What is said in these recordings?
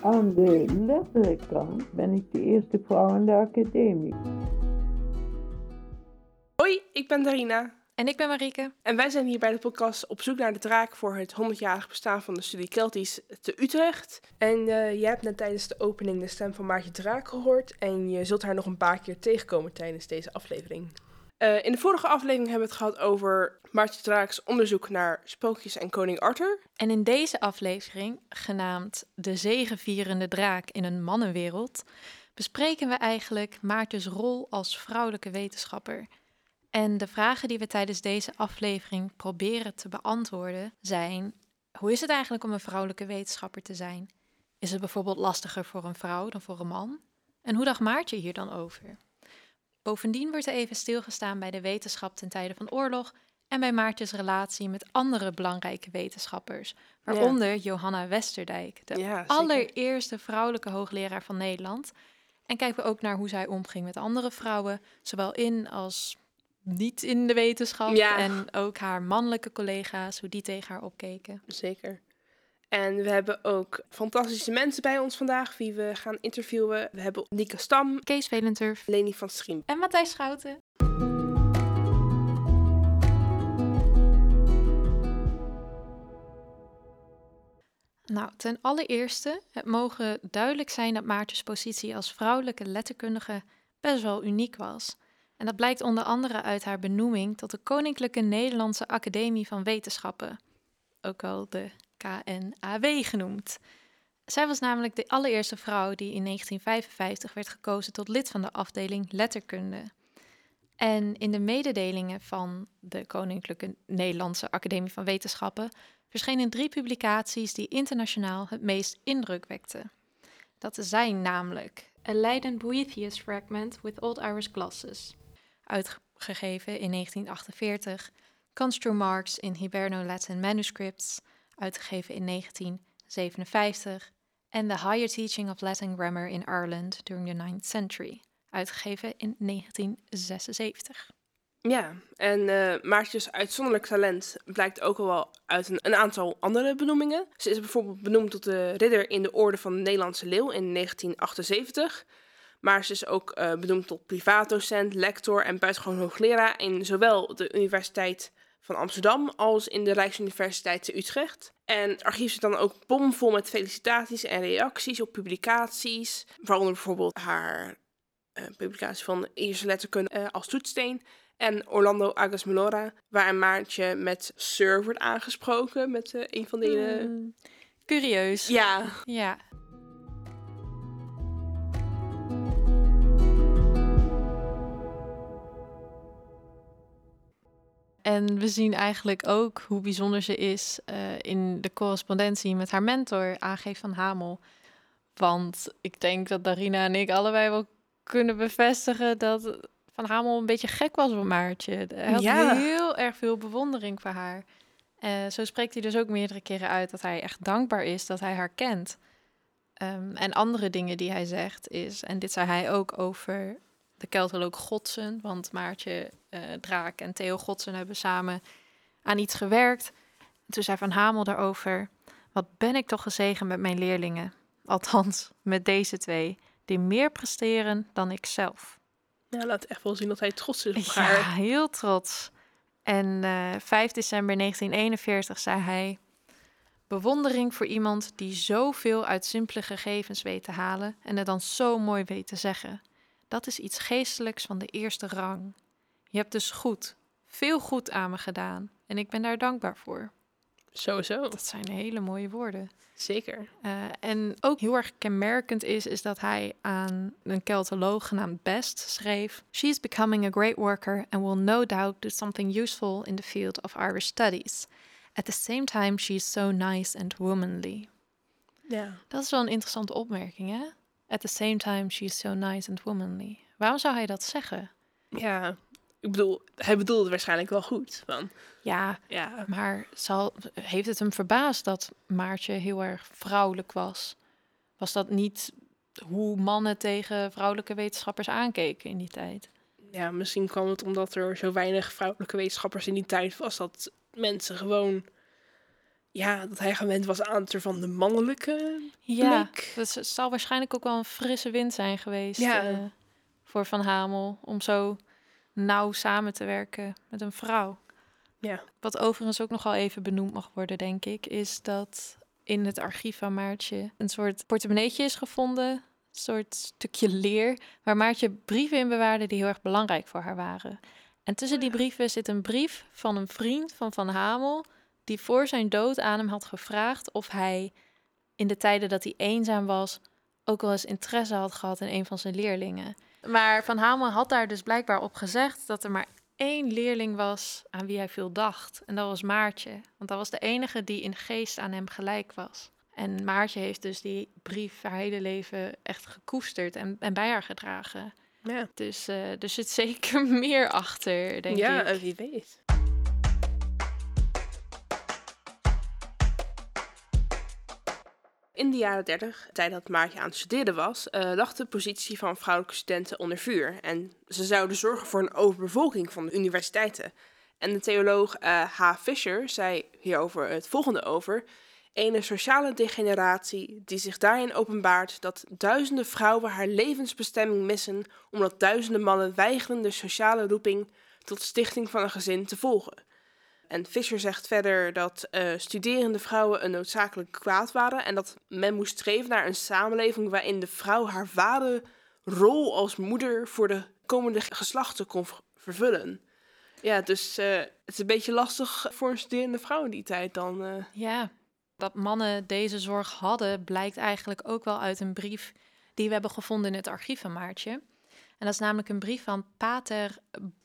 Aan de letterlijke kant ben ik de eerste vrouw aan de academie. Hoi, ik ben Darina. En ik ben Marieke. En wij zijn hier bij de podcast op zoek naar de draak voor het 100-jarig bestaan van de studie Keltisch te Utrecht. En jij hebt net tijdens de opening de stem van Maartje Draak gehoord. En je zult haar nog een paar keer tegenkomen tijdens deze aflevering. In de vorige aflevering hebben we het gehad over Maartje Draaks onderzoek naar sprookjes en koning Arthur. En in deze aflevering, genaamd De zegevierende draak in een mannenwereld, bespreken we eigenlijk Maartjes rol als vrouwelijke wetenschapper. En de vragen die we tijdens deze aflevering proberen te beantwoorden zijn: hoe is het eigenlijk om een vrouwelijke wetenschapper te zijn? Is het bijvoorbeeld lastiger voor een vrouw dan voor een man? En hoe dacht Maartje hier dan over? Bovendien wordt er even stilgestaan bij de wetenschap ten tijde van oorlog en bij Maartjes relatie met andere belangrijke wetenschappers, waaronder Johanna Westerdijk, de allereerste vrouwelijke hoogleraar van Nederland. En kijken we ook naar hoe zij omging met andere vrouwen, zowel in als niet in de wetenschap. Ja. En ook haar mannelijke collega's, hoe die tegen haar opkeken. Zeker. En we hebben ook fantastische mensen bij ons vandaag, wie we gaan interviewen. We hebben Lieke Stam, Kees Velenturf, Leni van Schriem en Matthijs Schouten. Nou, ten allereerste, het mogen duidelijk zijn dat Maartjes positie als vrouwelijke letterkundige best wel uniek was. En dat blijkt onder andere uit haar benoeming tot de Koninklijke Nederlandse Academie van Wetenschappen, ook wel de KNAW genoemd. Zij was namelijk de allereerste vrouw die in 1955 werd gekozen tot lid van de afdeling letterkunde. En in de mededelingen van de Koninklijke Nederlandse Academie van Wetenschappen verschenen 3 publicaties die internationaal het meest indruk wekten. Dat zijn namelijk A Leiden Boethius Fragment with Old Irish Glosses, uitgegeven in 1948, Construe Marks in Hiberno-Latin Manuscripts, uitgegeven in 1957, en The Higher Teaching of Latin Grammar in Ireland During the 9th Century, uitgegeven in 1976. Ja, en Maartjes uitzonderlijk talent blijkt ook al wel uit een aantal andere benoemingen. Ze is bijvoorbeeld benoemd tot de ridder in de Orde van de Nederlandse Leeuw in 1978. Maar ze is ook benoemd tot privaatdocent, lector en buitengewoon hoogleraar in zowel de Universiteit van Amsterdam als in de Rijksuniversiteit te Utrecht. En het archief zit dan ook bomvol met felicitaties en reacties op publicaties, waaronder bijvoorbeeld haar publicatie van Ierse letterkunde als toetssteen. En Orlando Agus Melora, waar Maartje met Sir wordt aangesproken met een van de... Curieus. Ja. Ja. En we zien eigenlijk ook hoe bijzonder ze is in de correspondentie met haar mentor, A.G. van Hamel. Want ik denk dat Darina en ik allebei wel kunnen bevestigen dat Van Hamel een beetje gek was op Maartje. Hij had heel erg veel bewondering voor haar. Zo spreekt hij dus ook meerdere keren uit dat hij echt dankbaar is dat hij haar kent. En andere dingen die hij zegt is, en dit zei hij ook over de keltoloog Godsen, want Maartje Draak en Theo Godsen hebben samen aan iets gewerkt. En toen zei Van Hamel daarover: wat ben ik toch gezegend met mijn leerlingen. Althans, met deze 2, die meer presteren dan ik zelf. Ja, laat echt wel zien dat hij trots is op Ja, haar. heel trots. En 5 december 1941 zei hij: bewondering voor iemand die zoveel uit simpele gegevens weet te halen en het dan zo mooi weet te zeggen. Dat is iets geestelijks van de eerste rang. Je hebt dus veel goed aan me gedaan en ik ben daar dankbaar voor. Sowieso. Dat zijn hele mooie woorden. Zeker. En ook heel erg kenmerkend is dat hij aan een keltoloog genaamd Best schreef: She is becoming a great worker and will no doubt do something useful in the field of Irish studies. At the same time, she is so nice and womanly. Ja. Dat is wel een interessante opmerking, hè? At the same time, she is so nice and womanly. Waarom zou hij dat zeggen? Ja, ik bedoel, hij bedoelde het waarschijnlijk wel goed. Ja, maar heeft het hem verbaasd dat Maartje heel erg vrouwelijk was? Was dat niet hoe mannen tegen vrouwelijke wetenschappers aankeken in die tijd? Ja, misschien kwam het omdat er zo weinig vrouwelijke wetenschappers in die tijd was, dat mensen gewoon dat hij gewend was aan het soort van de mannelijke Ja, blik. dat zal waarschijnlijk ook wel een frisse wind zijn geweest Ja. voor Van Hamel. Om zo nauw samen te werken met een vrouw. Ja. Wat overigens ook nogal even benoemd mag worden, denk ik, is dat in het archief van Maartje een soort portemonneetje is gevonden. Een soort stukje leer, waar Maartje brieven in bewaarde die heel erg belangrijk voor haar waren. En tussen die brieven zit een brief van een vriend van Van Hamel, die voor zijn dood aan hem had gevraagd of hij in de tijden dat hij eenzaam was ook wel eens interesse had gehad in een van zijn leerlingen. Maar Van Hamel had daar dus blijkbaar op gezegd dat er maar 1 leerling was aan wie hij veel dacht. En dat was Maartje. Want dat was de enige die in geest aan hem gelijk was. En Maartje heeft dus die brief haar hele leven echt gekoesterd en bij haar gedragen. Ja. Dus er zit zeker meer achter, denk ik. Ja, wie weet. In de jaren 30, de tijd dat Maartje aan het studeren was, lag de positie van vrouwelijke studenten onder vuur. En ze zouden zorgen voor een overbevolking van de universiteiten. En de theoloog H. Fisher zei hierover het volgende over: ene sociale degeneratie die zich daarin openbaart dat duizenden vrouwen haar levensbestemming missen, omdat duizenden mannen weigeren de sociale roeping tot stichting van een gezin te volgen. En Fisher zegt verder dat studerende vrouwen een noodzakelijk kwaad waren en dat men moest streven naar een samenleving waarin de vrouw haar ware rol als moeder voor de komende geslachten kon vervullen. Ja, dus het is een beetje lastig voor een studerende vrouw in die tijd dan. Ja, dat mannen deze zorg hadden, blijkt eigenlijk ook wel uit een brief die we hebben gevonden in het archief van Maartje. En dat is namelijk een brief van Pater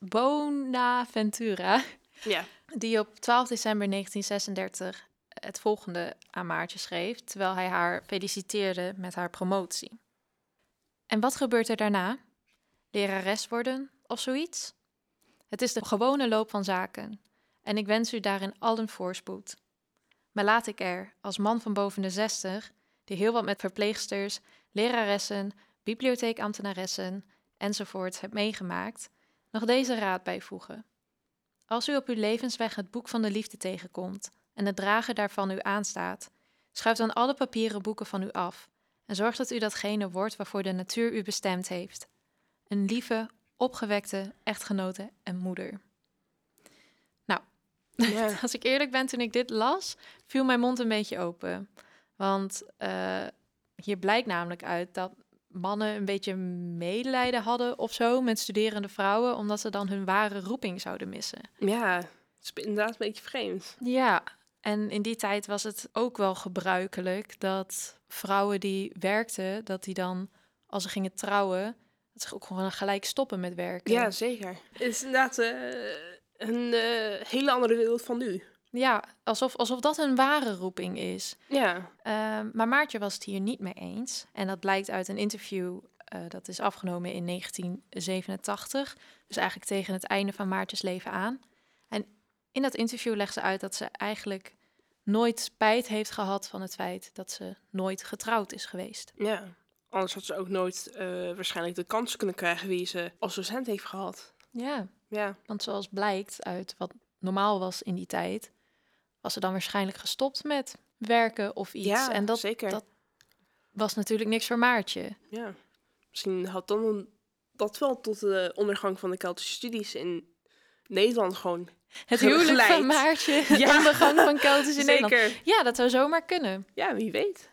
Bonaventura, Ja. die op 12 december 1936 het volgende aan Maartje schreef, terwijl hij haar feliciteerde met haar promotie. En wat gebeurt er daarna? Lerares worden of zoiets? Het is de gewone loop van zaken en ik wens u daarin allen voorspoed. Maar laat ik er, als man van boven de 60, die heel wat met verpleegsters, leraressen, bibliotheekambtenaressen enzovoort heb meegemaakt, nog deze raad bijvoegen. Als u op uw levensweg het boek van de liefde tegenkomt en de drager daarvan u aanstaat, schuif dan alle papieren boeken van u af en zorg dat u datgene wordt waarvoor de natuur u bestemd heeft. Een lieve, opgewekte echtgenote en moeder. Nou, Ja. als ik eerlijk ben, toen ik dit las, viel mijn mond een beetje open. Want hier blijkt namelijk uit dat mannen een beetje medelijden hadden of zo met studerende vrouwen, omdat ze dan hun ware roeping zouden missen. Ja, het is inderdaad een beetje vreemd. Ja, en in die tijd was het ook wel gebruikelijk dat vrouwen die werkten, dat die dan, als ze gingen trouwen, dat ze ook gewoon gelijk stoppen met werken. Ja, zeker. Het is inderdaad een hele andere wereld van nu. Ja, alsof dat een ware roeping is. Ja. Maar Maartje was het hier niet mee eens. En dat blijkt uit een interview dat is afgenomen in 1987. Dus eigenlijk tegen het einde van Maartjes leven aan. En in dat interview legt ze uit dat ze eigenlijk nooit spijt heeft gehad van het feit dat ze nooit getrouwd is geweest. Ja. Anders had ze ook nooit waarschijnlijk de kans kunnen krijgen wie ze als docent heeft gehad. Ja, Ja. want zoals blijkt uit wat normaal was in die tijd, was ze dan waarschijnlijk gestopt met werken of iets. Ja, en dat, zeker. dat was natuurlijk niks voor Maartje. Ja. Misschien had dan dat wel tot de ondergang van de Keltische studies in Nederland gewoon Het huwelijk geleid. van Maartje, Ja. de ondergang van Keltisch in Nederland. Zeker. Ja, dat zou zomaar kunnen. Ja, wie weet.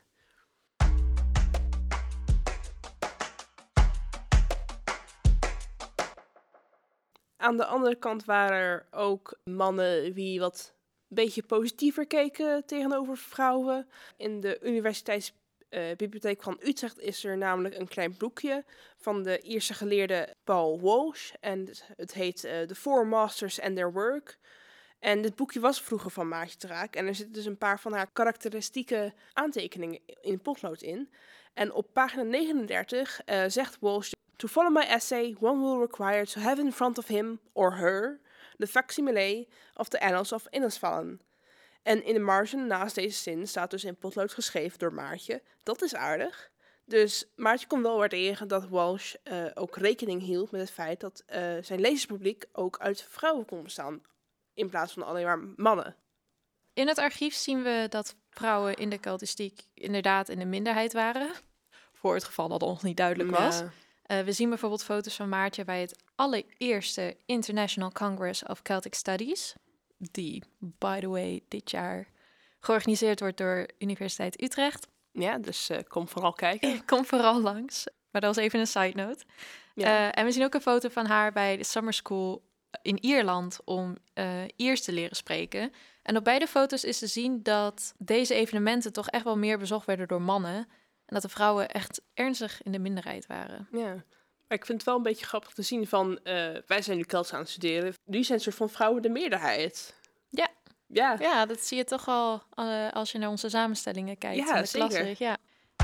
Aan de andere kant waren er ook mannen die wat een beetje positiever keken tegenover vrouwen. In de Universiteitsbibliotheek van Utrecht is er namelijk een klein boekje van de Ierse geleerde Paul Walsh. En het heet The Four Masters and Their Work. En dit boekje was vroeger van Maartje de Raak. En er zitten dus een paar van haar karakteristieke aantekeningen in potlood in. En op pagina 39 zegt Walsh: To follow my essay, one will require to have in front of him or her the facsimile of the Annals of Innisfallen. En in de margin naast deze zin staat dus in potlood geschreven door Maartje. Dat is aardig. Dus Maartje kon wel waarderen dat Walsh ook rekening hield met het feit dat zijn lezerspubliek ook uit vrouwen kon bestaan, in plaats van alleen maar mannen. In het archief zien we dat vrouwen in de cultistiek inderdaad in de minderheid waren. Voor het geval dat het nog niet duidelijk was. Ja. We zien bijvoorbeeld foto's van Maartje bij het allereerste International Congress of Celtic Studies. Die, by the way, dit jaar georganiseerd wordt door Universiteit Utrecht. Ja, dus kom vooral kijken. Kom vooral langs. Maar dat was even een side note. Ja. En we zien ook een foto van haar bij de Summer School in Ierland om Iers te leren spreken. En op beide foto's is te zien dat deze evenementen toch echt wel meer bezocht werden door mannen. En dat de vrouwen echt ernstig in de minderheid waren. Ja. Maar ik vind het wel een beetje grappig te zien van... wij zijn nu Celts aan het studeren. Nu zijn soort van vrouwen de meerderheid. Ja. Ja. Ja, dat zie je toch al als je naar onze samenstellingen kijkt Ja, in de zeker. klasse. Ja.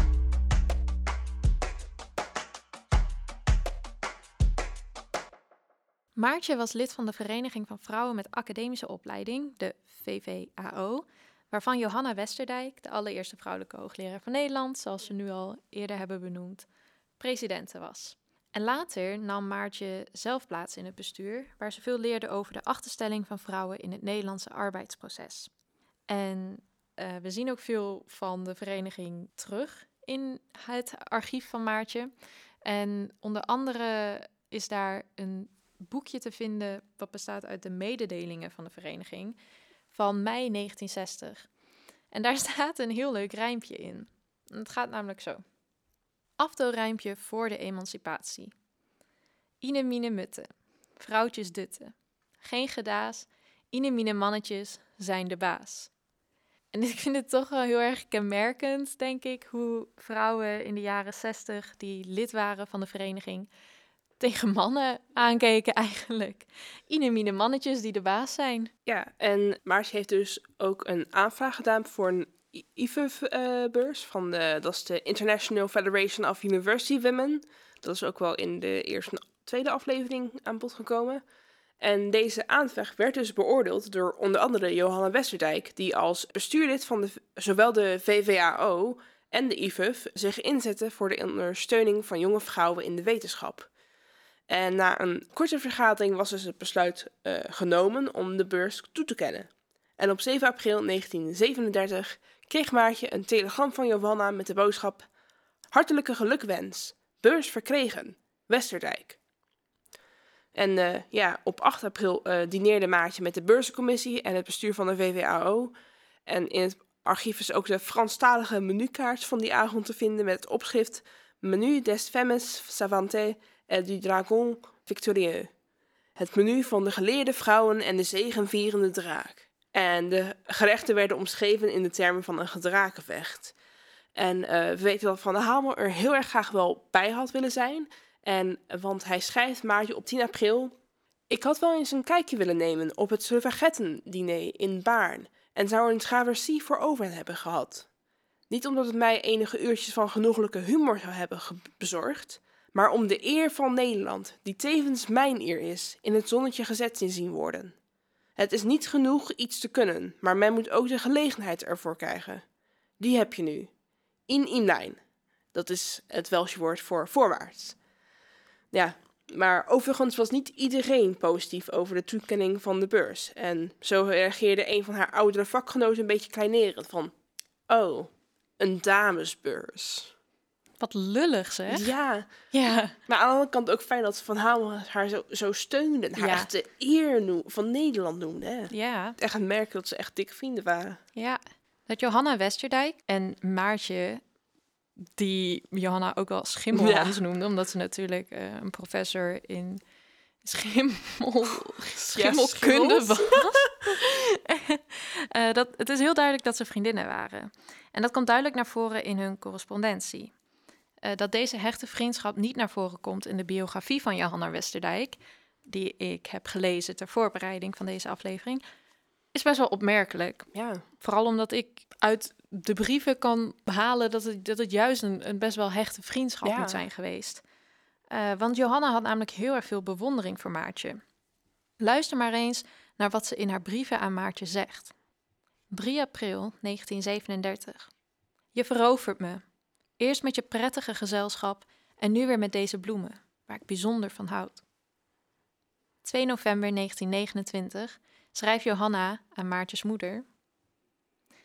Maartje was lid van de Vereniging van Vrouwen met Academische Opleiding, de VVAO, waarvan Johanna Westerdijk, de allereerste vrouwelijke hoogleraar van Nederland, zoals ze nu al eerder hebben benoemd, presidente was. En later nam Maartje zelf plaats in het bestuur, waar ze veel leerde over de achterstelling van vrouwen in het Nederlandse arbeidsproces. En we zien ook veel van de vereniging terug in het archief van Maartje. En onder andere is daar een boekje te vinden wat bestaat uit de mededelingen van de vereniging van mei 1960. En daar staat een heel leuk rijmpje in. En het gaat namelijk zo. Aftelrijmpje voor de emancipatie. Ine mine mutte, vrouwtjes dutte. Geen gedaas, ine mine mannetjes zijn de baas. En ik vind het toch wel heel erg kenmerkend, denk ik, hoe vrouwen in de jaren 60 die lid waren van de vereniging tegen mannen aankeken eigenlijk. Ine mine mannetjes die de baas zijn. Ja, en Maartje heeft dus ook een aanvraag gedaan voor een IFUF-beurs. Dat is de International Federation of University Women. Dat is ook wel in de eerste en tweede aflevering aan bod gekomen. En deze aanvraag werd dus beoordeeld door onder andere Johanna Westerdijk, die als bestuurlid van zowel de VVAO en de IFUF zich inzette voor de ondersteuning van jonge vrouwen in de wetenschap. En na een korte vergadering was dus het besluit genomen om de beurs toe te kennen. En op 7 april 1937 kreeg Maartje een telegram van Johanna met de boodschap: hartelijke gelukwens, beurs verkregen, Westerdijk. En op 8 april dineerde Maartje met de beurzencommissie en het bestuur van de VVAO. En in het archief is ook de Franstalige menukaart van die avond te vinden met het opschrift Menu des femmes savantes et du dragon victorieux. Het menu van de geleerde vrouwen en de zegenvierende draak. En de gerechten werden omschreven in de termen van een gedrakenvecht. En we weten dat Van der Hamel er heel erg graag wel bij had willen zijn. Want hij schrijft Maartje op 10 april... Ik had wel eens een kijkje willen nemen op het suffragettendiner in Baarn en zou een traversie voor over hebben gehad. Niet omdat het mij enige uurtjes van genoeglijke humor zou hebben bezorgd, maar om de eer van Nederland, die tevens mijn eer is, in het zonnetje gezet te zien worden. Het is niet genoeg iets te kunnen, maar men moet ook de gelegenheid ervoor krijgen. Die heb je nu. In inlijn. Dat is het Welsche woord voor voorwaarts. Ja, maar overigens was niet iedereen positief over de toekenning van de beurs. En zo reageerde een van haar oudere vakgenoten een beetje kleinerend van... Oh, een damesbeurs. Wat lullig, zeg. Ja, Ja. maar aan de andere kant ook fijn dat Van Hamel haar zo steunde. En haar Ja. echt de eer van Nederland noemde. Hè. Ja. Echt een merk dat ze echt dikke vrienden waren. Ja. Dat Johanna Westerdijk en Maartje, die Johanna ook wel Schimmelhans noemde, omdat ze natuurlijk een professor in schimmelkunde was. Het is heel duidelijk dat ze vriendinnen waren. En dat komt duidelijk naar voren in hun correspondentie. Dat deze hechte vriendschap niet naar voren komt in de biografie van Johanna Westerdijk, die ik heb gelezen ter voorbereiding van deze aflevering, is best wel opmerkelijk. Ja. Vooral omdat ik uit de brieven kan halen dat het juist een best wel hechte vriendschap moet zijn geweest. Want Johanna had namelijk heel erg veel bewondering voor Maartje. Luister maar eens naar wat ze in haar brieven aan Maartje zegt. 3 april 1937. Je verovert me. Eerst met je prettige gezelschap en nu weer met deze bloemen, waar ik bijzonder van houd. 2 november 1929 schrijft Johanna aan Maartjes moeder: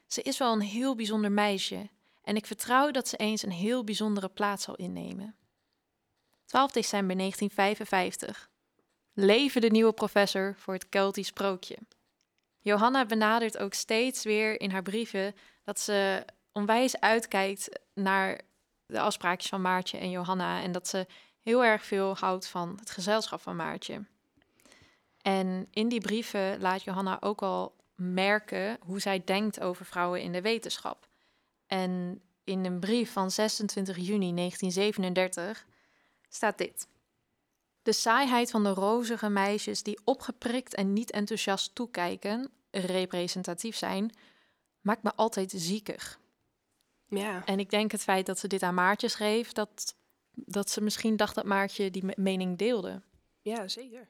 Ze is wel een heel bijzonder meisje en ik vertrouw dat ze eens een heel bijzondere plaats zal innemen. 12 december 1955. Leven de nieuwe professor voor het Keltisch sprookje. Johanna benadert ook steeds weer in haar brieven dat ze onwijs uitkijkt naar de afspraakjes van Maartje en Johanna en dat ze heel erg veel houdt van het gezelschap van Maartje. En in die brieven laat Johanna ook al merken hoe zij denkt over vrouwen in de wetenschap. En in een brief van 26 juni 1937 staat dit. De saaiheid van de rozige meisjes die opgeprikt en niet enthousiast toekijken, representatief zijn, maakt me altijd ziekig. Ja. En ik denk het feit dat ze dit aan Maartje schreef, dat ze misschien dacht dat Maartje die mening deelde. Ja, zeker.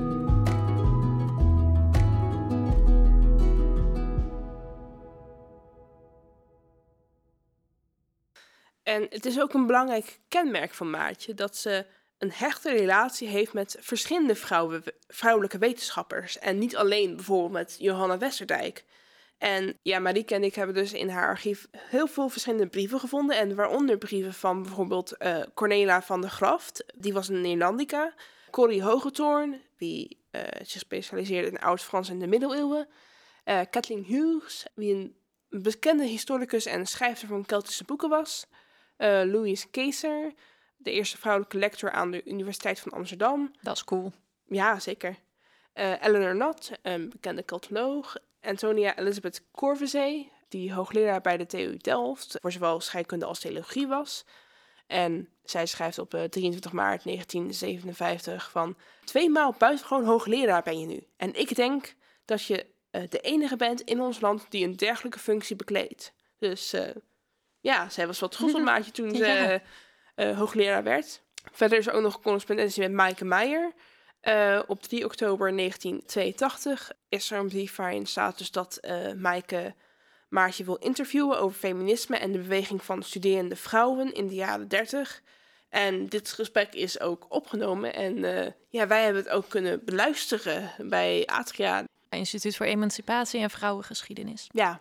En het is ook een belangrijk kenmerk van Maartje dat ze een hechte relatie heeft met verschillende vrouwelijke wetenschappers. En niet alleen bijvoorbeeld met Johanna Westerdijk. En ja, Marieke en ik hebben dus in haar archief heel veel verschillende brieven gevonden. En waaronder brieven van bijvoorbeeld Cornelia van der Graft. Die was een Nederlandica. Corrie Hogetoorn, die zich specialiseerde in Oud-Frans en de middeleeuwen. Kathleen Hughes, die een bekende historicus en schrijfster van Keltische boeken was. Louise Keizer, de eerste vrouwelijke lector aan de Universiteit van Amsterdam. Dat is cool. Ja, zeker. Eleanor Nott, een bekende cultoloog. Antonia Elizabeth Corvuzet, die hoogleraar bij de TU Delft, voor zowel scheikunde als theologie was. En zij schrijft op 23 maart 1957 van 2 maal buitengewoon hoogleraar ben je nu. En ik denk dat je de enige bent in ons land die een dergelijke functie bekleedt. Dus ja, zij was wat trots op Maartje toen ze hoogleraar werd. Verder is er ook nog correspondentie met Maaike Meijer. Op 3 oktober 1982 is er een brief waarin staat dus dat Maaike Maartje wil interviewen over feminisme en de beweging van studerende vrouwen in de jaren 30. En dit gesprek is ook opgenomen en ja, wij hebben het ook kunnen beluisteren bij Atria. Instituut voor Emancipatie en Vrouwengeschiedenis. Ja.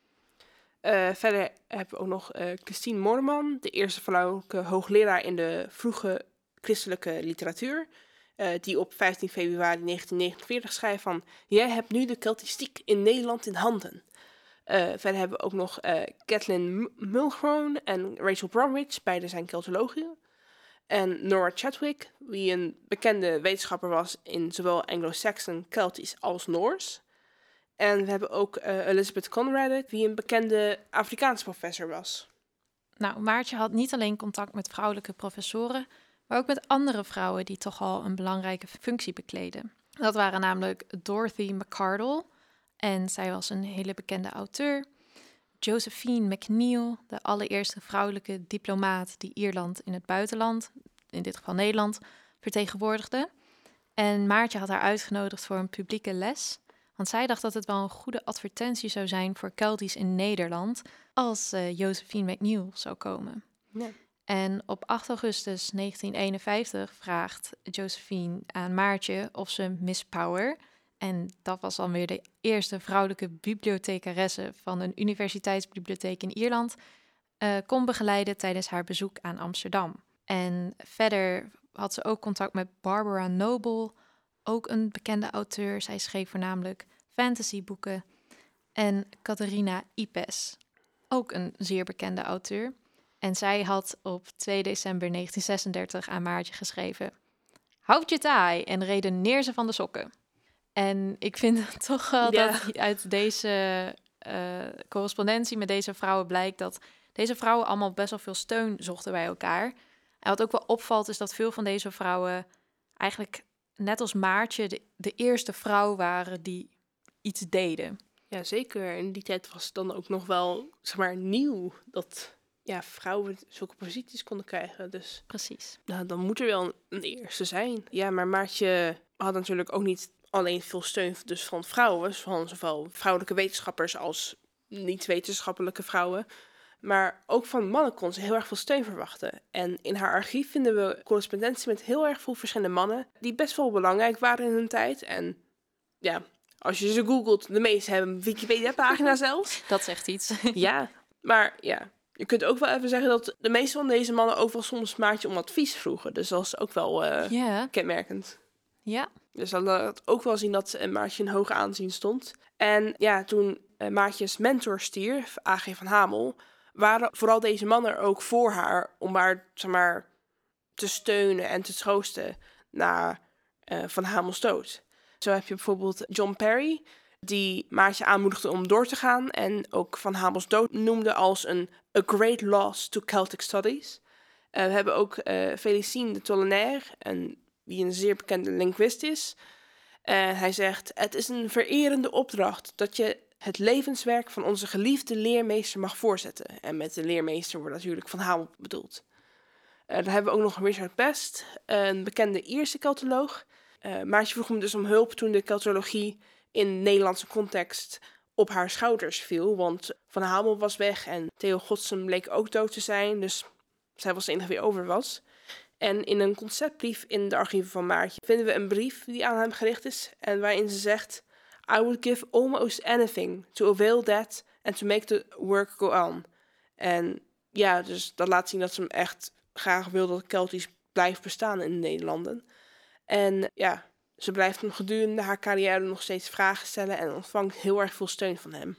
Verder hebben we ook nog Christine Moorman, de eerste vrouwelijke hoogleraar in de vroege christelijke literatuur. Die op 15 februari 1949 schrijft van: jij hebt nu de keltistiek in Nederland in handen. Verder hebben we ook nog Kathleen Mulgrew en Rachel Bromwich, beide zijn keltologen. En Nora Chadwick, die een bekende wetenschapper was in zowel Anglo-Saxon, Keltisch als Noors. En we hebben ook Elizabeth Conrad, die een bekende Afrikaans professor was. Nou, Maartje had niet alleen contact met vrouwelijke professoren, maar ook met andere vrouwen die toch al een belangrijke functie bekleden. Dat waren namelijk Dorothy McCardle, en zij was een hele bekende auteur. Josephine McNeill, de allereerste vrouwelijke diplomaat die Ierland in het buitenland, in dit geval Nederland, vertegenwoordigde. En Maartje had haar uitgenodigd voor een publieke les, want zij dacht dat het wel een goede advertentie zou zijn voor Keltisch in Nederland als Josephine McNeill zou komen. Ja. En op 8 augustus 1951 vraagt Josephine aan Maartje of ze Miss Power, en dat was dan weer de eerste vrouwelijke bibliothecaresse van een universiteitsbibliotheek in Ierland, kon begeleiden tijdens haar bezoek aan Amsterdam. En verder had ze ook contact met Barbara Noble, ook een bekende auteur. Zij schreef voornamelijk fantasyboeken. En Catharina Ipes, ook een zeer bekende auteur. En zij had op 2 december 1936 aan Maartje geschreven: houd je taai en redeneer ze van de sokken. En ik vind toch wel dat uit deze correspondentie met deze vrouwen blijkt dat deze vrouwen allemaal best wel veel steun zochten bij elkaar. En wat ook wel opvalt is dat veel van deze vrouwen eigenlijk net als Maartje de eerste vrouw waren die iets deden. Ja, zeker. In die tijd was het dan ook nog wel, zeg maar, nieuw dat vrouwen zulke posities konden krijgen. Dus precies. Nou, dan moet er wel een eerste zijn. Ja, maar Maartje had natuurlijk ook niet alleen veel steun dus van vrouwen, van zowel vrouwelijke wetenschappers als niet-wetenschappelijke vrouwen. Maar ook van mannen kon ze heel erg veel steun verwachten. En in haar archief vinden we correspondentie met heel erg veel verschillende mannen die best wel belangrijk waren in hun tijd. En ja, Als je ze googelt, de meeste hebben een Wikipedia-pagina zelfs. Dat zegt iets. Ja, maar ja, je kunt ook wel even zeggen dat de meeste van deze mannen ook wel soms Maartje om advies vroegen. Dus dat is ook wel Ja. kenmerkend. Ja. Dus dat laat ook wel zien dat Maartje in hoog aanzien stond. En ja, toen Maartjes mentor stierf, A.G. van Hamel, waren vooral deze mannen er ook voor haar om haar, zeg maar, te steunen en te troosten na Van Hamels dood. Zo heb je bijvoorbeeld John Perry, die Maartje aanmoedigde om door te gaan en ook Van Hamels dood noemde als a great loss to Celtic studies. We hebben ook Félicien de Tollenaire, die een zeer bekende linguist is. Hij zegt, het is een vererende opdracht dat je het levenswerk van onze geliefde leermeester mag voortzetten. En met de leermeester wordt natuurlijk Van Hamel bedoeld. Dan hebben we ook nog Richard Best, een bekende Ierse keltoloog. Maartje vroeg hem dus om hulp toen de keltologie in Nederlandse context op haar schouders viel. Want Van Hamel was weg en Theo Godsen bleek ook dood te zijn. Dus zij was de enige wie over was. En in een conceptbrief in de archieven van Maartje vinden we een brief die aan hem gericht is. En waarin ze zegt, I would give almost anything to avail that and to make the work go on. En ja, dus dat laat zien dat ze hem echt graag wil dat Keltisch blijft bestaan in de Nederlanden. En ja, ze blijft hem gedurende haar carrière nog steeds vragen stellen en ontvangt heel erg veel steun van hem.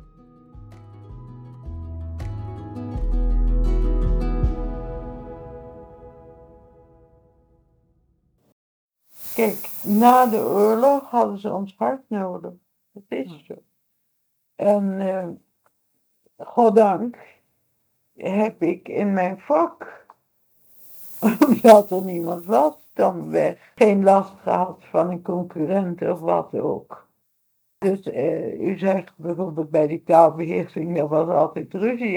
Kijk, na de oorlog hadden ze ons hard nodig. Dat is zo. En goddank heb ik in mijn vak, omdat er niemand was, dan weg, geen last gehad van een concurrent of wat ook. Dus u zegt bijvoorbeeld bij die taalbeheersing, er was altijd ruzie.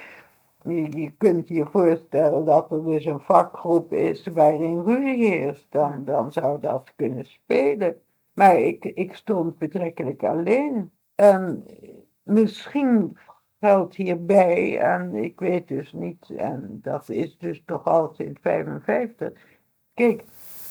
Je kunt je voorstellen dat er dus een vakgroep is waarin ruzie heerst, dan zou dat kunnen spelen. Maar ik stond betrekkelijk alleen. En misschien geldt hierbij, en ik weet dus niet, en dat is dus toch al sinds 1955. Kijk,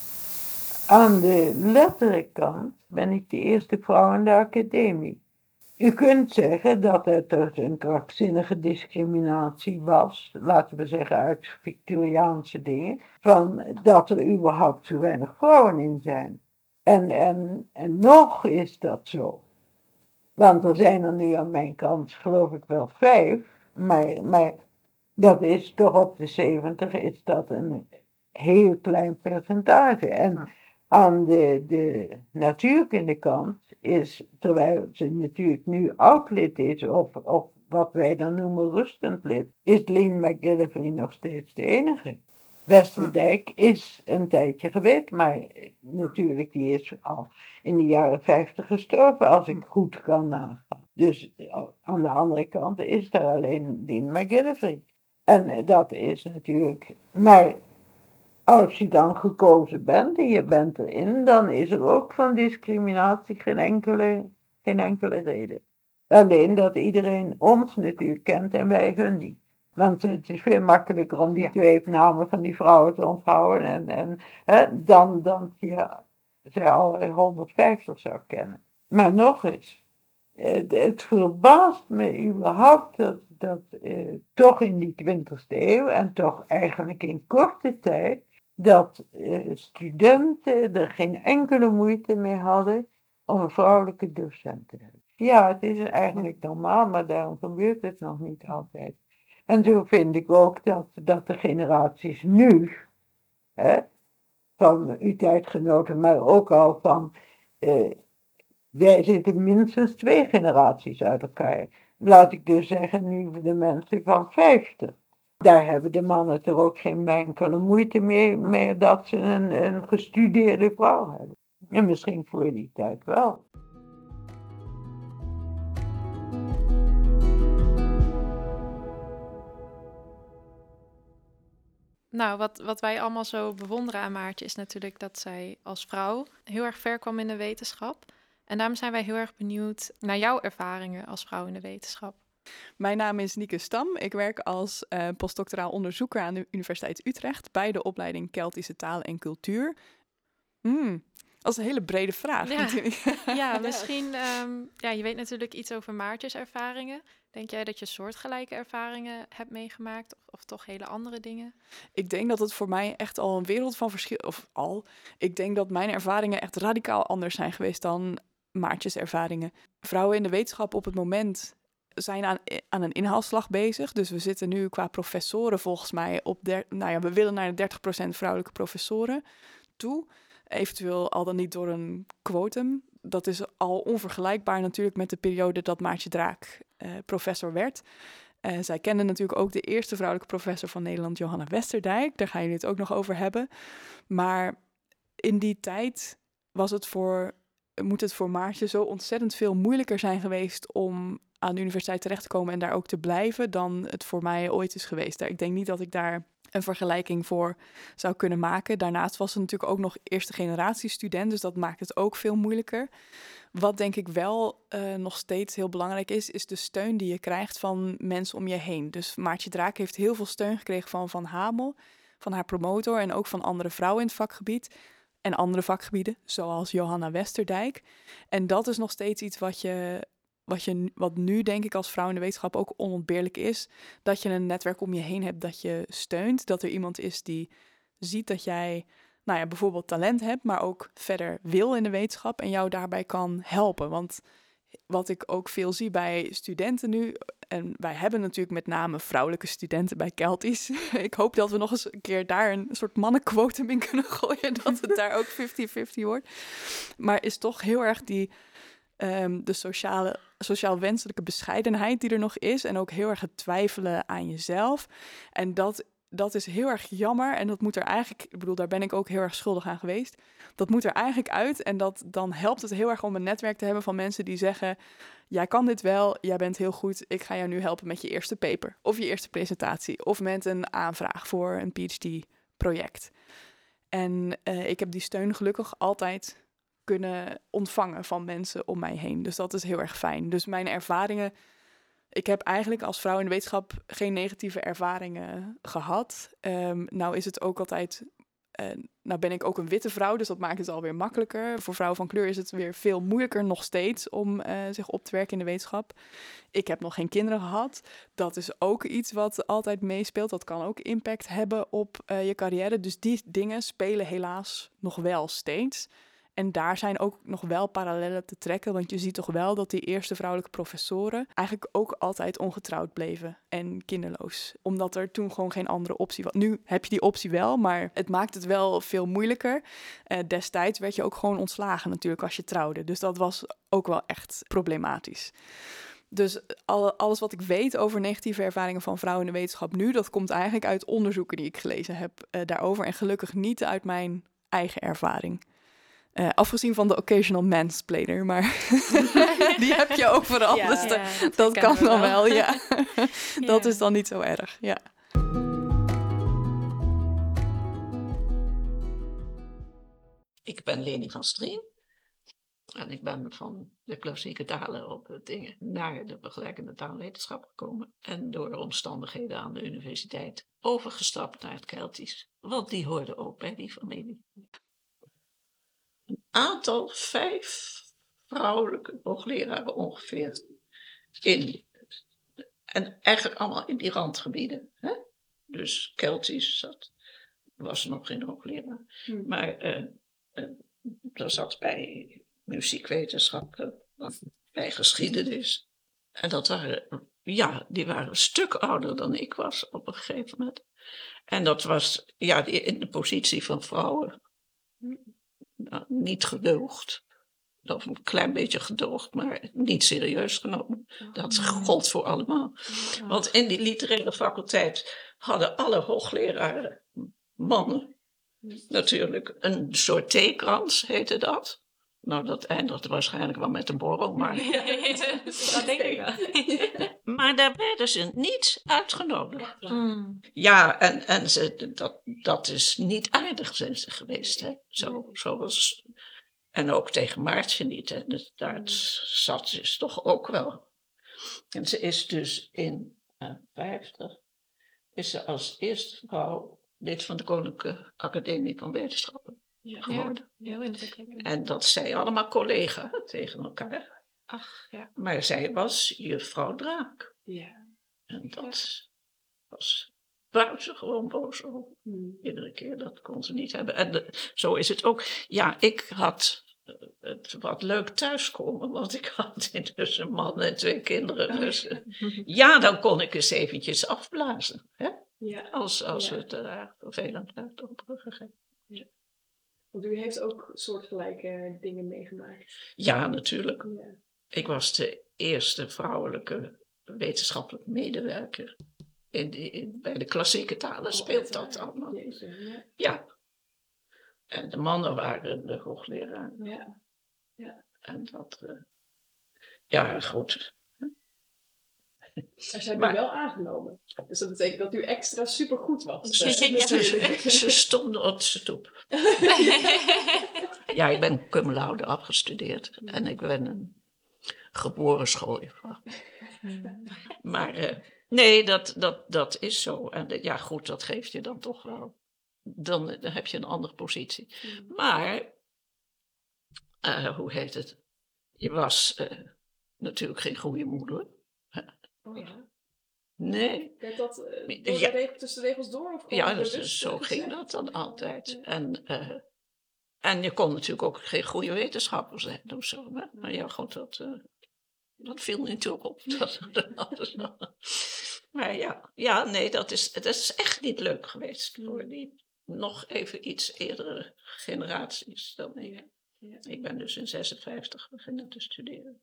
aan de letterenkant ben ik de eerste vrouw in de academie. U kunt zeggen dat het dus een krankzinnige discriminatie was, laten we zeggen uit Victoriaanse dingen, van dat er überhaupt zo weinig vrouwen in zijn. En nog is dat zo. Want er zijn er nu aan mijn kant geloof ik wel 5, maar dat is toch op de 70 is dat een heel klein percentage. En aan de natuurkundekant is, terwijl ze natuurlijk nu oud-lid is, of wat wij dan noemen rustend lid, is Lynn McGillivray nog steeds de enige. Westerdijk is een tijdje geweest, maar natuurlijk die is al in de jaren 50 gestorven, als ik goed kan nagaan. Dus aan de andere kant is er alleen Lynn McGillivray. En dat is natuurlijk, maar als je dan gekozen bent en je bent erin, dan is er ook van discriminatie geen enkele reden. Alleen dat iedereen ons natuurlijk kent en wij hun niet. Want het is veel makkelijker om die twee namen van die vrouwen te onthouden dan je ze al 150 zou kennen. Maar nog eens, het verbaast me überhaupt dat toch in die 20e eeuw en toch eigenlijk in korte tijd, dat studenten er geen enkele moeite mee hadden om een vrouwelijke docent te hebben. Ja, het is eigenlijk normaal, maar daarom gebeurt het nog niet altijd. En zo vind ik ook dat de generaties nu, van uw tijdgenoten, maar ook al van, wij zitten minstens 2 generaties uit elkaar. Laat ik dus zeggen, nu de mensen van 50. Daar hebben de mannen er ook geen enkele moeite mee dat ze een gestudeerde vrouw hebben. En misschien voor die tijd wel. Nou, wat wij allemaal zo bewonderen aan Maartje is natuurlijk dat zij als vrouw heel erg ver kwam in de wetenschap. En daarom zijn wij heel erg benieuwd naar jouw ervaringen als vrouw in de wetenschap. Mijn naam is Nieke Stam. Ik werk als postdoctoraal onderzoeker aan de Universiteit Utrecht bij de opleiding Keltische Taal en Cultuur. Dat is een hele brede vraag Ja. natuurlijk. Ja, misschien... je weet natuurlijk iets over Maartjes ervaringen. Denk jij dat je soortgelijke ervaringen hebt meegemaakt? Of toch hele andere dingen? Ik denk dat het voor mij echt al een wereld van verschil... Ik denk dat mijn ervaringen echt radicaal anders zijn geweest dan Maartjes ervaringen. Vrouwen in de wetenschap op het moment zijn aan een inhaalslag bezig. Dus we zitten nu qua professoren volgens mij op... we willen naar de 30% vrouwelijke professoren toe. Eventueel al dan niet door een quotum. Dat is al onvergelijkbaar natuurlijk met de periode dat Maartje Draak professor werd. Zij kende natuurlijk ook de eerste vrouwelijke professor van Nederland, Johanna Westerdijk. Daar gaan jullie het ook nog over hebben. Maar in die tijd moet het voor Maartje zo ontzettend veel moeilijker zijn geweest om aan de universiteit terecht te komen en daar ook te blijven dan het voor mij ooit is geweest. Ik denk niet dat ik daar een vergelijking voor zou kunnen maken. Daarnaast was ze natuurlijk ook nog eerste generatie student, dus dat maakt het ook veel moeilijker. Wat denk ik wel nog steeds heel belangrijk is de steun die je krijgt van mensen om je heen. Dus Maartje Draak heeft heel veel steun gekregen van Van Hamel, van haar promotor en ook van andere vrouwen in het vakgebied. En andere vakgebieden, zoals Johanna Westerdijk. En dat is nog steeds iets wat nu denk ik als vrouw in de wetenschap ook onontbeerlijk is. Dat je een netwerk om je heen hebt dat je steunt. Dat er iemand is die ziet dat jij bijvoorbeeld talent hebt, maar ook verder wil in de wetenschap en jou daarbij kan helpen. Want wat ik ook veel zie bij studenten nu, en wij hebben natuurlijk met name vrouwelijke studenten bij Keltis. Ik hoop dat we nog eens een keer daar een soort mannenquotum in kunnen gooien, dat het daar ook 50-50 wordt. Maar is toch heel erg de sociaal wenselijke bescheidenheid die er nog is en ook heel erg het twijfelen aan jezelf. En dat is heel erg jammer en dat moet er eigenlijk... Ik bedoel, daar ben ik ook heel erg schuldig aan geweest. Dat moet er eigenlijk uit en dan helpt het heel erg om een netwerk te hebben van mensen die zeggen... Jij kan dit wel, jij bent heel goed, ik ga jou nu helpen met je eerste paper of je eerste presentatie of met een aanvraag voor een PhD-project. En ik heb die steun gelukkig altijd kunnen ontvangen van mensen om mij heen. Dus dat is heel erg fijn. Dus mijn ervaringen... Ik heb eigenlijk als vrouw in de wetenschap geen negatieve ervaringen gehad. Nou is het ook altijd... nou ben ik ook een witte vrouw, dus dat maakt het alweer makkelijker. Voor vrouwen van kleur is het weer veel moeilijker nog steeds om zich op te werken in de wetenschap. Ik heb nog geen kinderen gehad. Dat is ook iets wat altijd meespeelt. Dat kan ook impact hebben op je carrière. Dus die dingen spelen helaas nog wel steeds. En daar zijn ook nog wel parallellen te trekken, want je ziet toch wel dat die eerste vrouwelijke professoren eigenlijk ook altijd ongetrouwd bleven en kinderloos. Omdat er toen gewoon geen andere optie was. Nu heb je die optie wel, maar het maakt het wel veel moeilijker. Destijds werd je ook gewoon ontslagen natuurlijk als je trouwde. Dus dat was ook wel echt problematisch. Dus alles wat ik weet over negatieve ervaringen van vrouwen in de wetenschap nu, dat komt eigenlijk uit onderzoeken die ik gelezen heb daarover. En gelukkig niet uit mijn eigen ervaring. Afgezien van de occasional mansplainer, maar die heb je overal. Ja, dus ja, dat kan dan wel, ja. Ja. Dat is dan niet zo erg, ja. Ik ben Leni van Strien. En ik ben van de klassieke talen op dingen naar de begeleidende taalwetenschap gekomen. En door omstandigheden aan de universiteit overgestapt naar het Keltisch. Want die hoorde ook bij die familie. Een aantal 5 vrouwelijke hoogleraren ongeveer. En eigenlijk allemaal in die randgebieden. Hè? Dus Keltisch was nog geen hoogleraar. Maar er zat bij muziekwetenschap, bij geschiedenis. En die waren een stuk ouder dan ik was op een gegeven moment. En dat was in de positie van vrouwen niet gedoogd. Of een klein beetje gedoogd, maar niet serieus genomen. Dat gold voor allemaal. Want in die literaire faculteit hadden alle hoogleraren, mannen, natuurlijk een soort theekrans, heette dat. Nou, dat eindigde waarschijnlijk wel met een borrel, maar... Dat denk ik wel. Maar daar werden ze niet uitgenodigd. Ja, en dat is niet aardig zijn ze geweest, hè. Zoals... En ook tegen Maartje niet. Hè. Dus daar zat ze toch ook wel. En ze is dus in 50... is ze als eerste vrouw lid van de Koninklijke Academie van Wetenschappen. geworden. Heel indrukwekkend. En dat zei allemaal collega tegen elkaar. Ach, ja. Maar zij was juffrouw Draak. Ja. En dat was buitengewoon boos over. Iedere keer, dat kon ze niet hebben. En zo is het ook. Ja, ik had het wat leuk thuiskomen, want ik had intussen een man en 2 kinderen. Dus ja, dan kon ik eens eventjes afblazen. Hè? Ja. Als Ja. het vervelend werd op een gegeven moment. Want u heeft ook soortgelijke dingen meegemaakt. Ja, natuurlijk. Ja. Ik was de eerste vrouwelijke wetenschappelijk medewerker. Bij de klassieke talen speelt dat allemaal. Jeetje, ja. Ja. En de mannen waren de hoogleraar. Ja. En dat, ja, goed. Er zijn Maar- u wel aangenomen. Dus dat betekent dat u extra supergoed was. Ze stonden op de stoep. Ja, ik ben cum laude afgestudeerd. En ik ben een geboren schooljuffrouw. Maar nee, dat is zo. En ja, goed, dat geeft je dan toch wel. Dan heb je een andere positie. Maar, hoe heet het? Je was natuurlijk geen goede moeder. Oh ja. Nee. Werd dat Ja. tussen de regels door? Of Ja, dat zo ging dat dan altijd. En je kon natuurlijk ook geen goede wetenschapper zijn of zo. Hè? Maar ja, goed, dat viel natuurlijk op. Maar ja, nee, dat is echt niet leuk geweest voor die nog even iets eerdere generaties dan ik. Ja. Ik ben dus in 56 beginnen te studeren.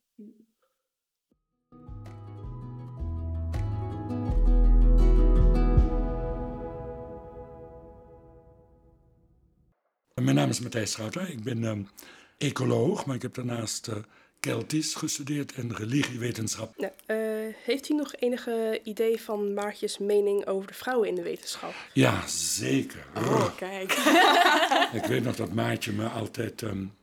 Mijn naam is Matthijs Schouten. Ik ben ecoloog, maar ik heb daarnaast Keltisch gestudeerd en religiewetenschap. Nou, heeft u nog enige idee van Maartjes mening over de vrouwen in de wetenschap? Ja, zeker. Oh, kijk. Ik weet nog dat Maartje me altijd...